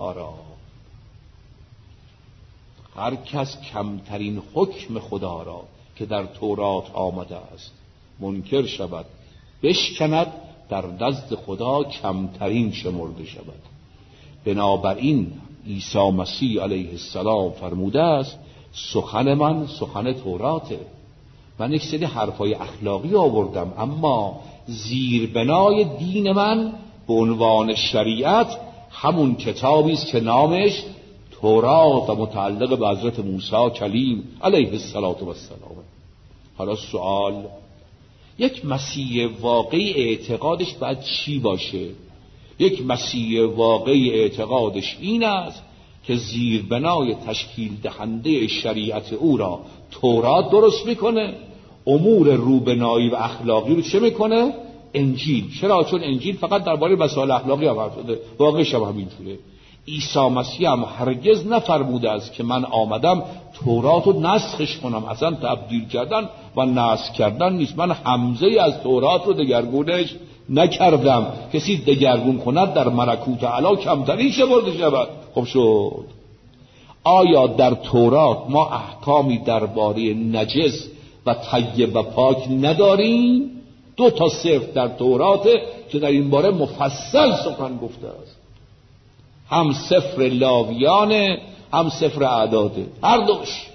خدا را که در تورات آمده است منکر شود بشکند، در نزد خدا کمترین شمرده شود. بنابراین عیسی مسیح علیه السلام فرموده است سخن من سخن توراته. من یک سری حرفای اخلاقی آوردم، اما زیربنای دین من به عنوان شریعت همون کتابی است که نامش تورات و متعلق به حضرت موسی کلیم علیه السلام. حالا سوال، یک مسیح واقعی اعتقادش باید چی باشه؟ یک مسیح واقعی اعتقادش این است که زیربنای تشکیل دهنده شریعت او را تورات درست میکنه، امور روبنایی و اخلاقی رو چه میکنه؟ انجیل. چرا؟ چون انجیل فقط درباره مسائل اخلاقی حرف زده، واقعش هم همینجوره. عیسی مسیح هم هرگز نفرموده است که من آمدم تورات رو نسخش کنم. اصلا تبدیل کردن و نسخ کردن نیست. من همزه از تورات رو دگرگونش نکردم. کسی دگرگون کند در ملکوت اعلی کمترین شمرده شود. خب شد. آیا در تورات ما احکامی درباره نجس و طیب و پاک نداریم؟ 2 صفر در تورات که در این باره مفصل سخن گفته است. هم سفر لاویانه هم سفر اعداده. هر دوش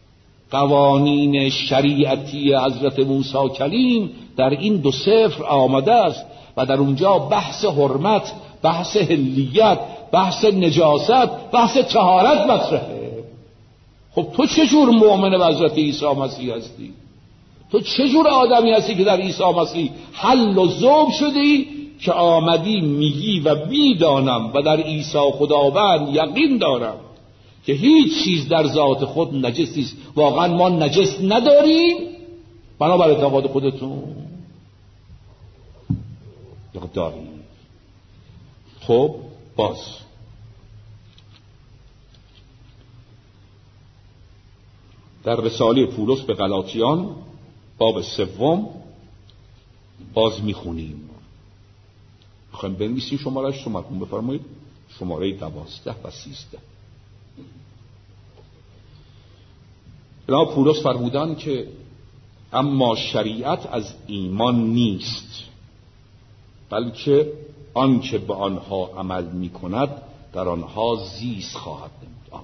قوانین شریعتی حضرت موسی کلیم در این 2 سفر آمده است و در اونجا بحث حرمت، بحث حلیت، بحث نجاست، بحث طهارت مطرحه. خب تو چجور مؤمن به حضرت عیسی مسیح هستی؟ تو چجور آدمی هستی که در عیسی مسیح حل و ذوب شدی که آمدی میگی و میدانم و در عیسی خداوند یقین دارم که هیچ چیز در ذات خود نجس نیست؟ واقعا ما نجس نداریم بنابر اعتقاد خودتون؟ یا داریم؟ خب باز در رساله پولس به غلاطیان باب 3 باز میخونیم. میخوایم بنویسیم شماره‌اش رو مرقوم بفرمایید. شماره 12 و 13. جناب پولس فرمودند که اما شریعت از ایمان نیست، بلکه آن که به آنها عمل میکند در آنها زیست خواهد نمود.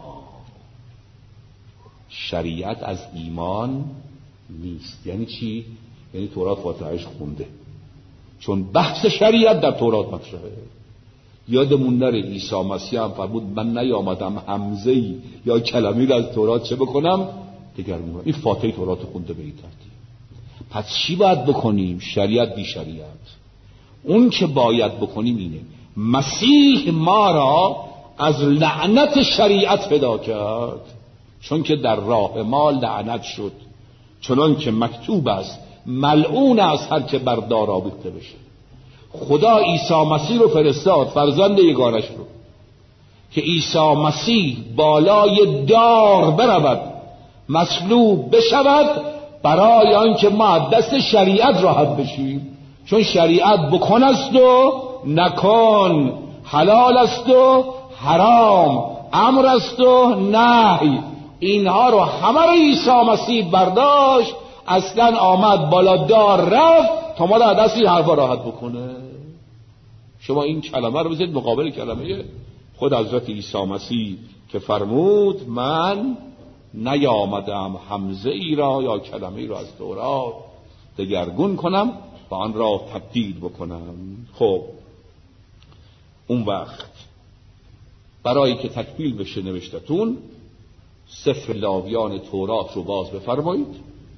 شریعت از ایمان نیست یعنی چی؟ یعنی تورات فاتحهش خونده، چون بحث شریعت در تورات مطرحه. یادمون نره عیسی مسیح هم فرمود من نیامدم همزه‌ای یا کلمه‌ای از تورات چه بکنم دگرگون کنم. این فاتحه تورات خونده به این ترتیب. پس چی باید بکنیم؟ شریعت بی شریعت. اون که باید بکنیم اینه مسیح ما را از لعنت شریعت فدا کرد، چون که در راه ما لعنت شد، چنان که مکتوب است ملعون است هر که بر دار آویخته بشه. خدا عیسی مسیح رو فرستاد، فرزند یگانش رو، که عیسی مسیح بالای دار برود، مصلوب بشود، برای آنکه ما دست شریعت راحت بشیم. چون شریعت بکن است و نکن، حلال است و حرام، امر است و نهی، اینها رو همه رو عیسی مسیح برداشت، اصلا آمد بالا دار رفت تا ما رو دست این حرفا راحت بکنه. شما این کلمه رو بذارید مقابل کلمه خود حضرت عیسی مسیح که فرمود من نیامدم همزه ای را یا کلمه ای را از تورات دگرگون کنم و آن را تبدیل بکنم. خب اون وقت برای که تکمیل بشه نوشتتون سفر لاویان تورات رو باز بفرمایید،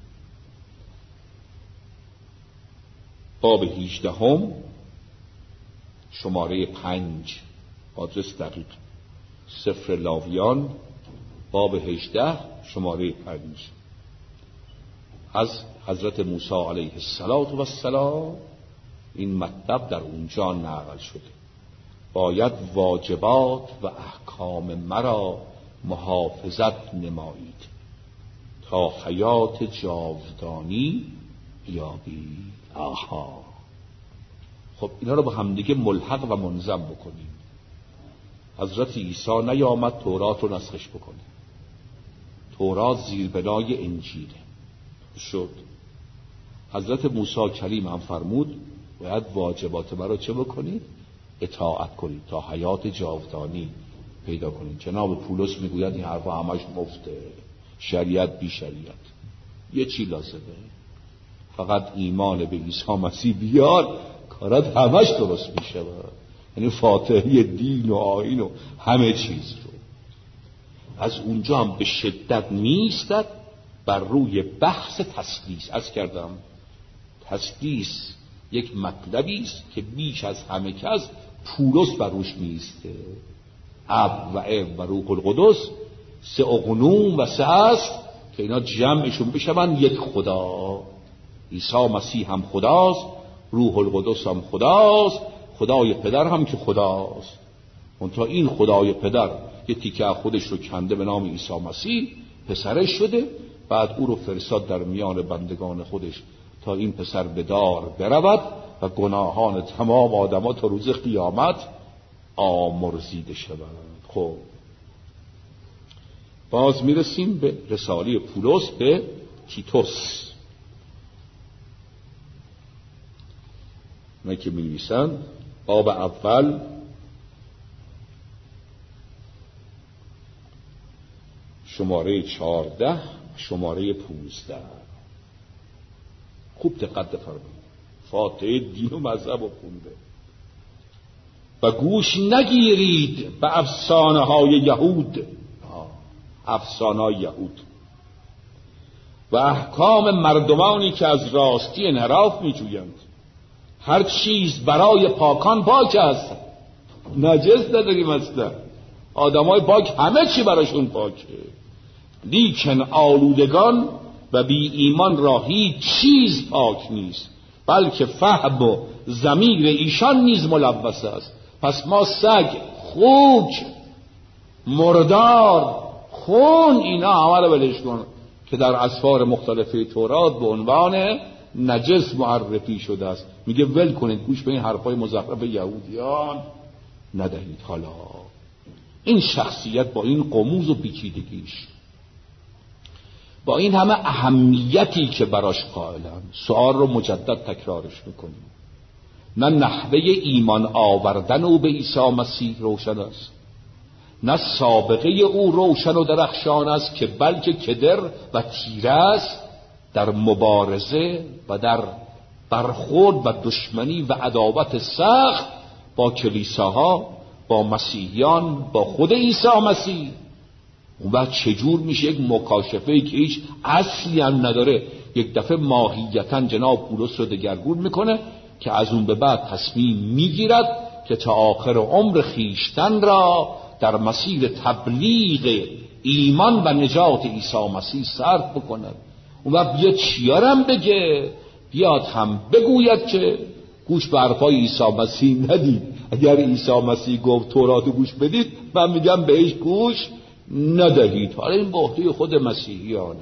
باب 18 شماره 5 آدرس دقیق سفر لاویان باب 18 شماره 5 از حضرت موسی علیه السلام این مطلب در اونجا نقل شده. باید واجبات و احکام مرا محافظت نمایید تا حیات جاودانی بیابید. آها، خب اینا رو با همدیگه ملحق و منظم بکنیم. حضرت عیسی نیامد تورات رو نسخش بکنه، تورات زیربنای انجیله شد. حضرت موسی کلیم هم فرمود باید واجبات مرا چه بکنید؟ اطاعت کنید تا حیات جاودانی پیدا کنید. جناب پولس میگوید این حرفا همش مفته، شریعت بی شریعت. یه چی لازمه؟ فقط ایمان به عیسی مسیح بیار، کارات همش درست میشه. یعنی فاتحه دین و آیین و همه چیز رو. از اونجا هم به شدت میستد بر روی بحث تسلیس. از کردم تسلیس یک مطلبی است که بیش از همه کس پولس بر روش میسته. اب و اب و روح القدس سه اقنوم و سه است که اینا جمعشون بشون یک خدا. عیسی مسیح هم خداست، روح القدس هم خداست، خدای پدر هم که خداست. منتها این خدای پدر یه تیکه خودش رو کنده به نام عیسی مسیح، پسرش شده، بعد او رو فرستاد در میان بندگان خودش تا این پسر به دار برود و گناهان تمام آدما تا روز قیامت آمرزیده شود. خب باز میرسیم به رساله پولس به تیتوس. نه که می‌نویسن باب اول شماره 14 شماره 15. خوب دقت بفرمایید. فاتحه دین و مذهب و خونده. و گوش نگیرید به افسانه های یهود، افسانه های یهود و احکام مردمانی که از راستی انحراف می‌جویند. هر چیز برای پاکان پاک است، نجس نداریم اصلا. آدمای پاک همه چی براشون پاکه، لیکن آلودگان و بی ایمان را هیچ چیز پاک نیست، بلکه فهم و ضمیر ایشان نیز ملوث است. پس ما سگ، خوک، مردار، خون، اینا همه رو ولش کن که در اسفار مختلفه تورات به عنوان نجس معرفی شده است. میگه ول کنید، گوش به این حرفای مزخرف یهودیان ندهید. حالا این شخصیت با این غموز و پیچیدگیش، با این همه اهمیتی که براش قائلن، سؤال رو مجدد تکرارش میکنیم. نه نحوه ایمان آوردن او به عیسی مسیح روشن است، نه سابقه او روشن و درخشان است، که بلکه کدر و تیره است در مبارزه و در برخورد و دشمنی و عداوت سخت با کلیساها، با مسیحیان، با خود عیسی مسیح. اون وقت چجور میشه یک مکاشفه‌ای که هیچ اصلی هم نداره یک دفعه ماهیتاً جناب پولس رو دگرگون میکنه که از اون به بعد تصمیم میگیرد که تا آخر عمر خیشتن را در مسیر تبلیغ ایمان و نجات عیسی مسیح صرف بکند. اون وقت بیاد چیارم بگه، بیاد هم بگوید که گوش به حرفای عیسی مسیح ندید. اگر عیسی مسیح گفت تورات گوش بدید، من میگم بهش گوش ندهید. حالا این بحث خود مسیحیانه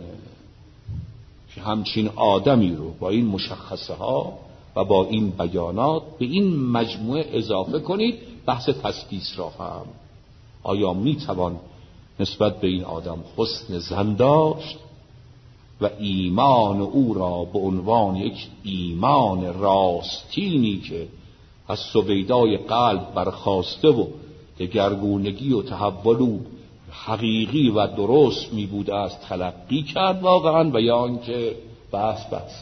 که همچین آدمی رو با این مشخصه ها و با این بیانات به این مجموعه اضافه کنید. بحث تسلیس را هم آیا میتوان نسبت به این آدم حسن ظن داشت و ایمان او را به عنوان یک ایمان راستینی که از سویدای قلب برخاسته و دگرگونگی و تحول او حقیقی و درست می بوده است تلقی کرد واقعا، و یا اینکه بحث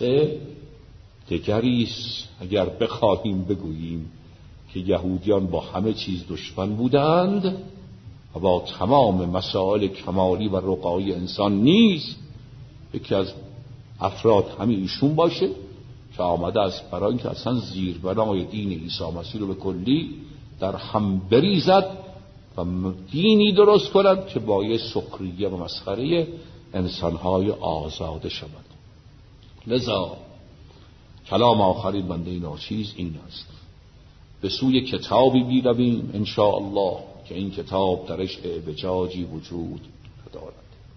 دگریست. اگر بخواهیم بگوییم که یهودیان با همه چیز دشمن بودند و با تمام مسائل کمالی و رقایی انسان نیز یکی از افراد همین ایشون باشه که آمده است برای اینکه اصلا زیربنای دین عیسی مسیح رو به کلی در هم بریزد و دینی درست کند که باید سخریه و مسخره انسانهای آزاده شود. لذا کلام آخری بنده ناچیز این است: به سوی کتابی بیرویم انشاءالله که این کتاب درش اعوجاجی وجود دارد.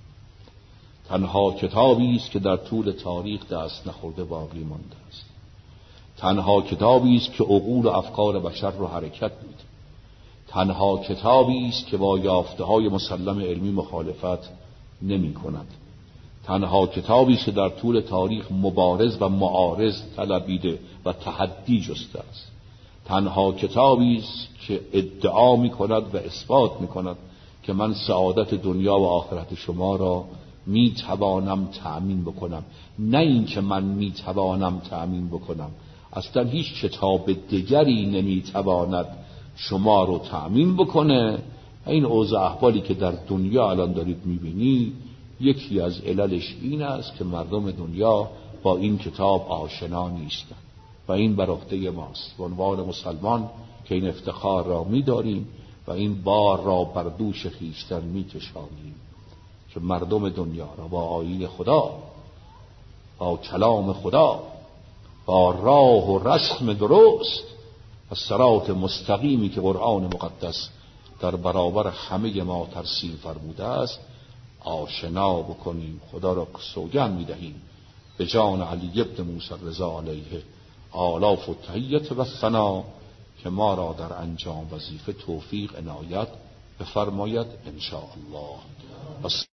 تنها کتابی است که در طول تاریخ دست نخورده باقی مانده است. تنها کتابی است که عقول و افکار بشر رو حرکت میده. تنها کتابی است که با یافته‌های مسلم علمی مخالفت نمی کند. تنها کتابی است که در طول تاریخ مبارز و معارض طلبیده و تحدی جسته است. تنها کتابی است که ادعا می کند و اثبات می کند که من سعادت دنیا و آخرت شما را می توانم تأمین بکنم. نه این که من می توانم تأمین بکنم، اصلا هیچ کتاب دیگری نمی تواند شما رو تأمین بکنه. این اوضاع احوالی که در دنیا الان دارید میبینید، یکی از عللش این است که مردم دنیا با این کتاب آشنا نیستند و این بر عهده ماست به عنوان مسلمان که این افتخار را می‌داریم و این بار را بر دوش خویشتن می‌کشانیم که مردم دنیا را با آیین خدا، با کلام خدا، با راه و رسم درست و صراط مستقیمی که قرآن مقدس در برابر همه ما ترسیم فرموده است آشنا بکنیم. خدا را سوگند می‌دهیم به جان علی ابن موسی رضا علیه آلاف و تحیت و ثنا که ما را در انجام وظیفه توفیق عنایت بفرماید ان شاء الله.